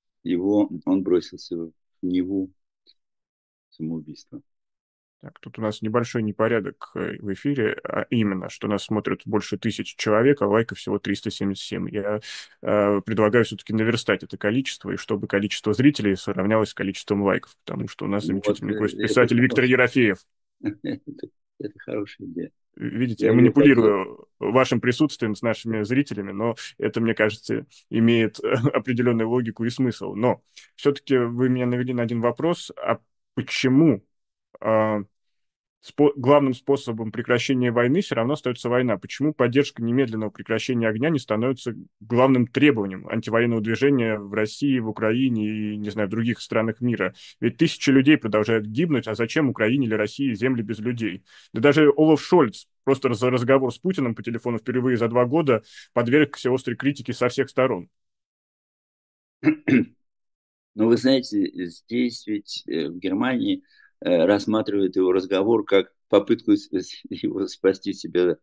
он бросился в Неву, самоубийство. Так, тут у нас небольшой непорядок в эфире, а именно, что нас смотрят больше 1000 человек, а лайков всего 377. Я предлагаю все-таки наверстать это количество, и чтобы количество зрителей сравнялось с количеством лайков, потому что у нас Вот замечательный гость, это писатель Виктор хорошая, Ерофеев. это хорошая идея. Видите, я Я ее задел. манипулирую вашим присутствием с нашими зрителями, но это, мне кажется, имеет определенную логику и смысл. Но все-таки вы меня навели на один вопрос, а почему а, главным способом прекращения войны все равно остается война? Почему поддержка немедленного прекращения огня не становится главным требованием антивоенного движения в России, в Украине и, не знаю, в других странах мира? Ведь тысячи людей продолжают гибнуть, а зачем Украине или России земли без людей? Да даже Олаф Шольц просто за разговор с Путиным по телефону впервые за 2 года подвергся острой критике со всех сторон. Но вы знаете, здесь ведь в Германии рассматривают его разговор как попытку его спасти себя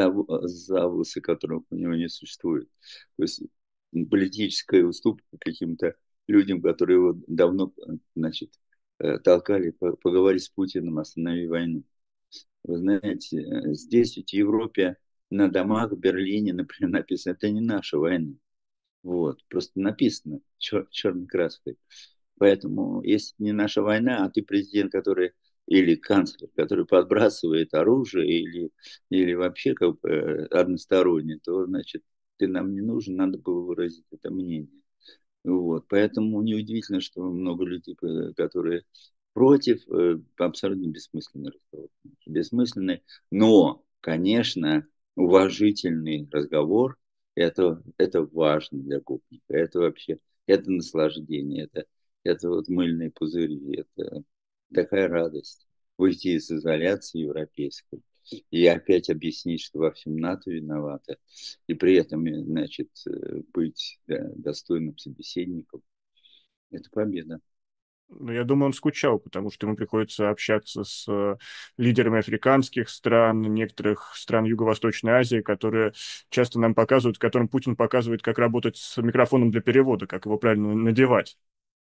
за волосы, которых у него не существует. То есть политическая уступка каким-то людям, которые его давно, значит, толкали поговорить с Путиным, останови войну. Вы знаете, здесь ведь в Европе на домах в Берлине, например, написано, это не наша война. Вот, просто написано черной краской. Поэтому, если не наша война, а ты президент, который или канцлер, который подбрасывает оружие или вообще как бы односторонне, то, значит, ты нам не нужен, надо было выразить это мнение. Вот. Поэтому неудивительно, что много людей, которые против, абсолютно бессмысленный разговор. Бессмысленный, но, конечно, уважительный разговор это важно для гопника. Это вообще, это наслаждение, это вот мыльные пузыри, это такая радость выйти из изоляции европейской и опять объяснить, что во всем НАТО виновата, и при этом, значит, быть достойным собеседником. Это победа. Ну, я думаю, он скучал, потому что ему приходится общаться с лидерами африканских стран, некоторых стран Юго-Восточной Азии, которые часто нам показывают, которым Путин показывает, как работать с микрофоном для перевода, как его правильно надевать.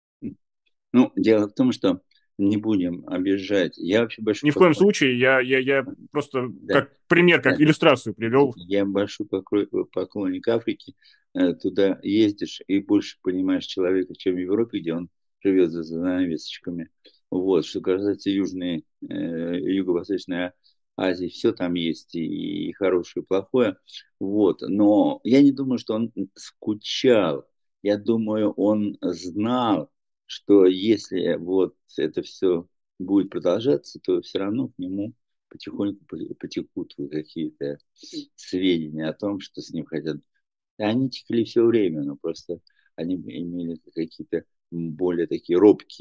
Ну, дело в том, что не будем обижать. Я вообще большой Ни в коем поклонник. случае, я просто Да, как пример, как да. иллюстрацию привел. Я большой поклонник Африки. Туда ездишь и больше понимаешь человека, чем в Европе, где он живет за занавесочками. Вот. Что касается Южной, Юго-Восточной Азии, все там есть, и хорошее, и плохое. Вот. Но я не думаю, что он скучал. я думаю, он знал, что если вот это все будет продолжаться, то все равно к нему потихоньку потекут вот какие-то сведения о том, что с ним хотят. И они текли все время, но просто они имели какие-то более такие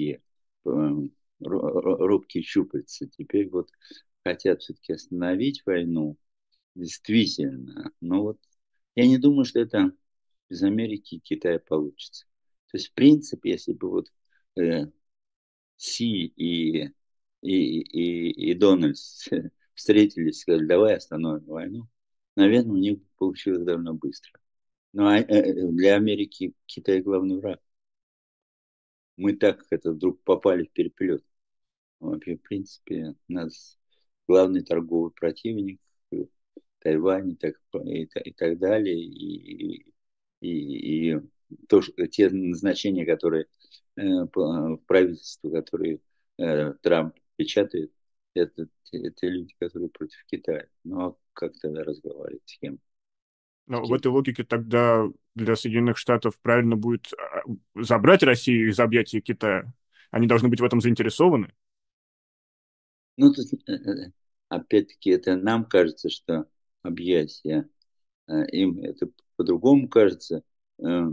робкие щупальца. Теперь вот хотят все-таки остановить войну, действительно. Но вот я не думаю, что это без Америки и Китая получится. То есть, в принципе, если бы вот э, Си и Дональд встретились и сказали, давай остановим войну, наверное, у них получилось довольно быстро. Но для Америки Китай главный враг. Мы так это вдруг попали в переплет. Вообще, в принципе, у нас главный торговый противник Тайвань и так далее. И то, что, те назначения, которые в правительстве, которые Трамп печатает, это люди, которые против Китая. Ну, а как тогда разговаривать с кем? С Но в кем? этой логике тогда для Соединенных Штатов правильно будет забрать Россию из объятий Китая. Они должны быть в этом заинтересованы. Ну, тут, опять-таки, это нам кажется, что объятия, им это по-другому кажется, э,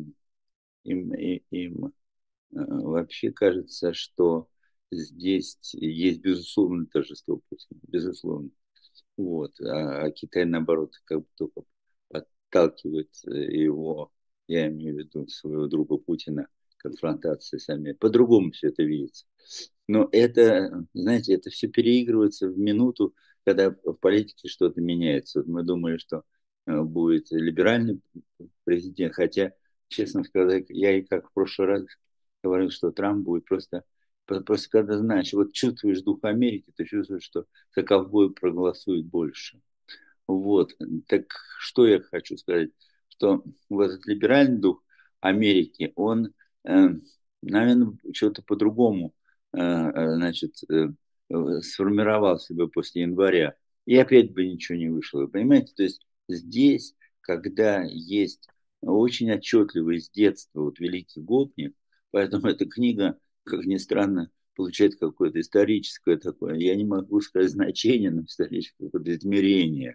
им вообще кажется, что здесь есть безусловное торжество Путина, безусловно. Вот. А Китай, наоборот, как бы только подталкивает его, я имею в виду своего друга Путина, конфронтации с Америкой. По-другому все это видится. Но это, знаете, это все переигрывается в минуту, когда в политике что-то меняется. Вот мы думали, что будет либеральный президент, хотя, честно сказать, я и как в прошлый раз говорил, что Трамп будет просто когда знаешь, вот чувствуешь дух Америки, ты чувствуешь, что за ковбоя проголосует больше. Вот. Так что я хочу сказать, что вот этот либеральный дух Америки, он, наверное, что-то по-другому значит, сформировал себя после января. И опять бы ничего не вышло. Понимаете, то есть здесь, когда есть очень отчетливый с детства вот великий гопник, поэтому эта книга, как ни странно, получает какое-то историческое такое, я не могу сказать значение, но историческое какое-то измерение,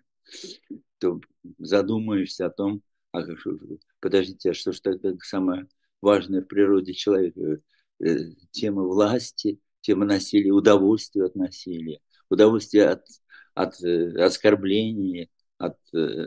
то задумаешься о том, а, подождите, а что же тогда самое важное в природе человека? Тема власти, тема насилия, удовольствие от насилия, удовольствие от оскорбления, от,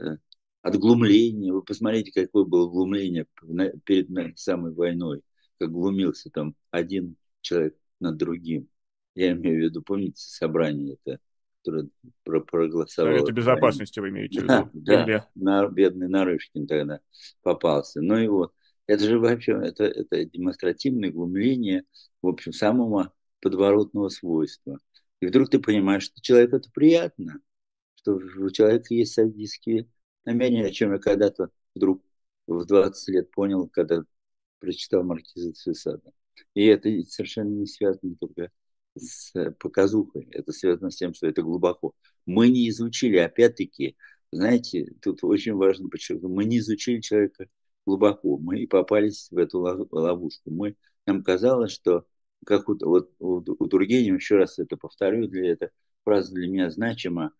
от глумления. Вы посмотрите, какое было глумление перед самой войной, как глумился там один человек над другим. Я имею в виду, помните, собрание это, которое проголосовало Совета за войну. Безопасности вы имеете в Да, виду, в да, Кремле. бедный Нарышкин тогда попался. Ну и вот, это же вообще, это демонстративное глумление, в общем, самого подворотного свойства. И вдруг ты понимаешь, что человеку это приятно, что у человека есть садистские намерения, о чем я когда-то вдруг в 20 лет понял, когда прочитал Маркиза де Сада. И это совершенно не связано только с показухой, это связано с тем, что это глубоко. Мы не изучили, опять-таки, знаете, тут очень важно подчеркнуть, мы не изучили человека глубоко, мы и попались в эту ловушку. Нам казалось, что, как у Тургенева, еще раз это повторю, эта фраза для меня значима,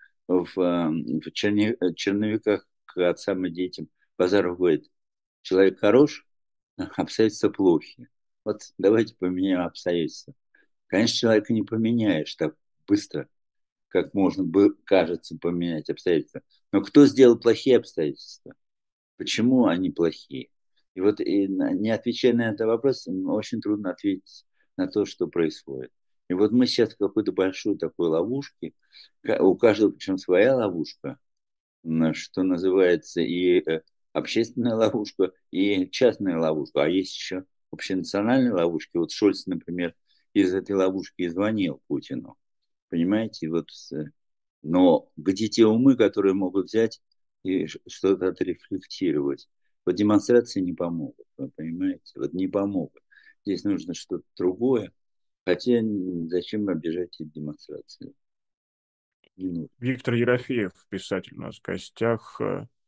в черновиках к отцам и детям Базаров говорит, человек хорош, обстоятельства плохи. Вот давайте поменяем обстоятельства. Конечно, человека не поменяешь так быстро, как можно бы, кажется, поменять обстоятельства. Но кто сделал плохие обстоятельства? Почему они плохие? И вот не отвечая на этот вопрос, очень трудно ответить на то, что происходит. И вот мы сейчас в какой-то большой такой ловушке. У каждого причем своя ловушка, что называется, и общественная ловушка, и частная ловушка. А есть еще общенациональные ловушки. Вот Шольц, например, из этой ловушки и звонил Путину. Понимаете? Вот, но где те умы, которые могут взять и что-то отрефлектировать? Вот демонстрации не помогут, вы понимаете? Вот не помогут. Здесь нужно что-то другое. Хотя зачем обижать эти демонстрации? Не нужно. Виктор Ерофеев, писатель у нас в гостях.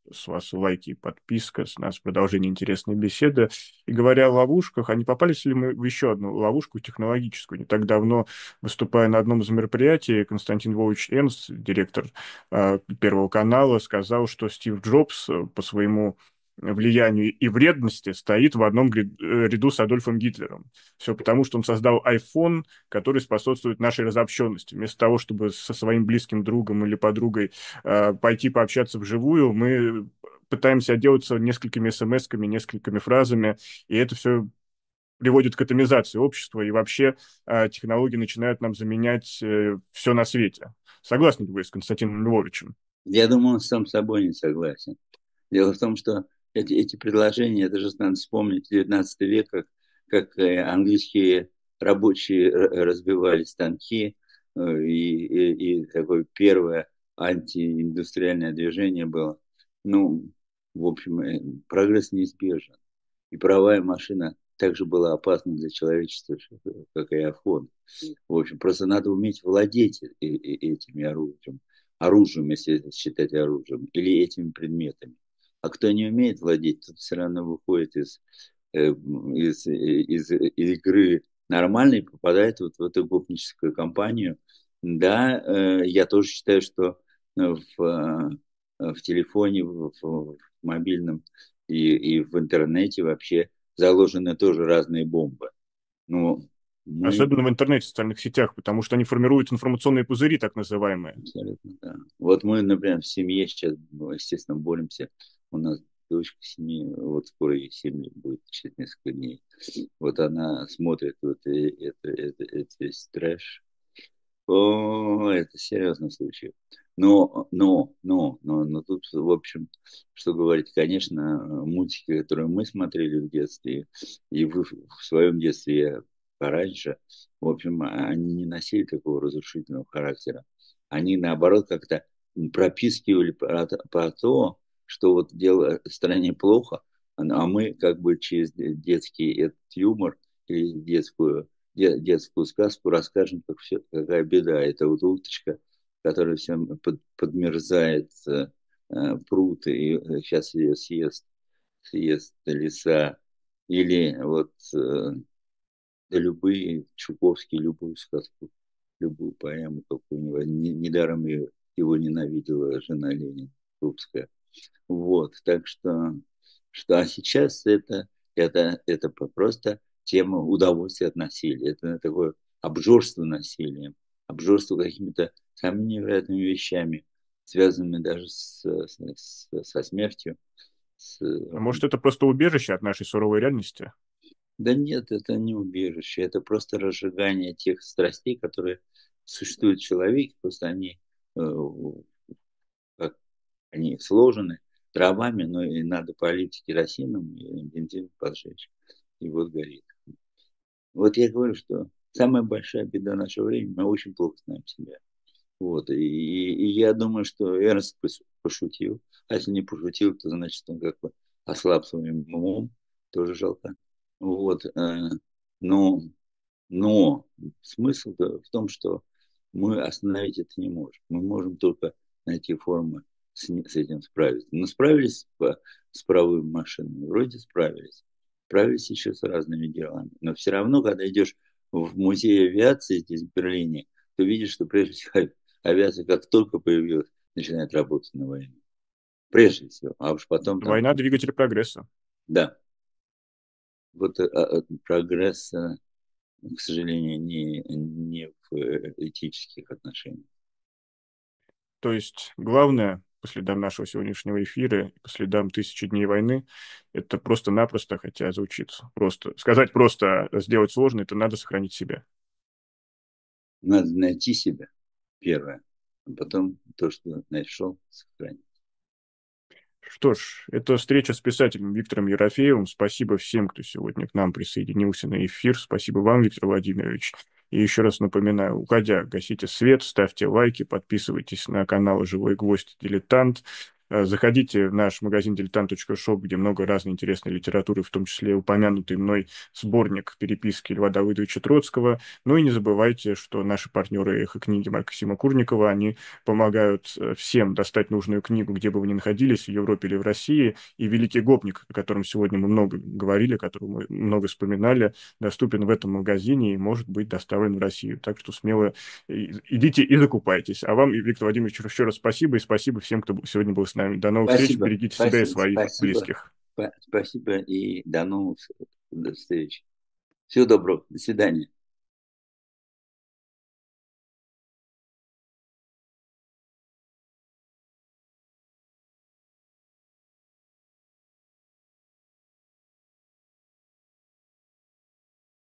С вас лайки и подписка, с нас продолжение интересной беседы. И говоря о ловушках, а не попались ли мы в еще одну ловушку технологическую? Не так давно, выступая на одном из мероприятий, Константин Львович Энс, директор Первого канала, сказал, что Стив Джобс по своему влиянию и вредности стоит в одном ряду с Адольфом Гитлером. Все потому, что он создал iPhone, который способствует нашей разобщенности. Вместо того, чтобы со своим близким другом или подругой пойти пообщаться вживую, мы пытаемся отделаться несколькими смс-ками, несколькими фразами, и это все приводит к атомизации общества, и вообще технологии начинают нам заменять все на свете. Согласны ли вы с Константином Львовичем? Я думаю, он сам с собой не согласен. Дело в том, что эти предложения, это же надо вспомнить 19 век, как английские рабочие разбивали станки, и такое первое антииндустриальное движение было. Ну, в общем, прогресс неизбежен. И паровая машина также была опасна для человечества, как и iPhone. В общем, просто надо уметь владеть этими оружием, если считать оружием, или этими предметами. А кто не умеет владеть, тот все равно выходит из игры нормальной и попадает вот в эту гопническую компанию. Да, я тоже считаю, что в телефоне, в мобильном и в интернете вообще заложены тоже разные бомбы. Ну, мы Особенно в интернете, в социальных сетях, потому что они формируют информационные пузыри, так называемые. абсолютно, да. Вот мы, например, в семье сейчас, естественно, боремся. У нас дочка 7, вот скоро ей 7 будет, через несколько дней. Вот она смотрит вот это весь трэш. О, это серьезный случай. Но тут, в общем, что говорить, конечно, мультики, которые мы смотрели в детстве, и вы в своем детстве пораньше, в общем, они не носили такого разрушительного характера. Они, наоборот, как-то пропискивали про то, что вот дело в стране плохо, а мы как бы через детский этот юмор или детскую сказку расскажем, как все, какая беда. Это вот уточка, которая всем подмерзает пруд, и сейчас ее съест лиса. Или вот да любые, Чуковский, любую сказку, любую поэму какую-нибудь. Недаром его ненавидела жена Ленина, Крупская. Вот, так что а сейчас это просто тема удовольствия от насилия. Это такое обжорство насилием, обжорство какими-то самыми невероятными вещами, связанными даже со смертью. С... А может, это просто убежище от нашей суровой реальности? Да нет, это не убежище, это просто разжигание тех страстей, которые существуют в человеке, просто э, как они сложены дровами, но и надо полить керосином и бензин поджечь. И вот горит. Вот я говорю, что самая большая беда нашего времени, мы очень плохо знаем себя. Вот. И я думаю, что Эрнст пошутил. А если не пошутил, то значит он как бы ослаб своим умом. Тоже жалко. Вот. Но, но смысл в том, что мы остановить это не можем. Мы можем только найти формы с этим справиться. Но справились с правыми машинами? Вроде справились. Справились еще с разными делами. Но все равно, когда идешь в музей авиации здесь, в Берлине, то видишь, что прежде всего авиация, как только появилась, начинает работать на войну. Прежде всего. А уж потом там, Война — двигатель прогресса. да, вот прогресс, к сожалению, не в этических отношениях. То есть главное, по следам нашего сегодняшнего эфира, по следам тысячи дней войны, это просто-напросто, хотя звучит просто, сказать просто, а сделать сложно, это надо сохранить себя. Надо найти себя, первое, а потом то, что нашел, сохранить. Что ж, это встреча с писателем Виктором Ерофеевым. Спасибо всем, кто сегодня к нам присоединился на эфир. Спасибо вам, Виктор Владимирович. И еще раз напоминаю, уходя, гасите свет, ставьте лайки, подписывайтесь на канал «Живой гвоздь Дилетант». Заходите в наш магазин diletant.shop, где много разной интересной литературы, в том числе упомянутый мной сборник переписки Льва Давыдовича Троцкого. Ну и не забывайте, что наши партнеры «Эхо книги» Максима Курникова, они помогают всем достать нужную книгу, где бы вы ни находились, в Европе или в России. И «Великий гопник», о котором сегодня мы много говорили, о котором мы много вспоминали, доступен в этом магазине и может быть доставлен в Россию. Так что смело идите и закупайтесь. А вам, Виктор Владимирович, еще раз спасибо, и спасибо всем, кто сегодня был с нами. До новых встреч, Спасибо, берегите себя и спасибо, своих спасибо, близких. спасибо и до новых встреч. Всего доброго, до свидания.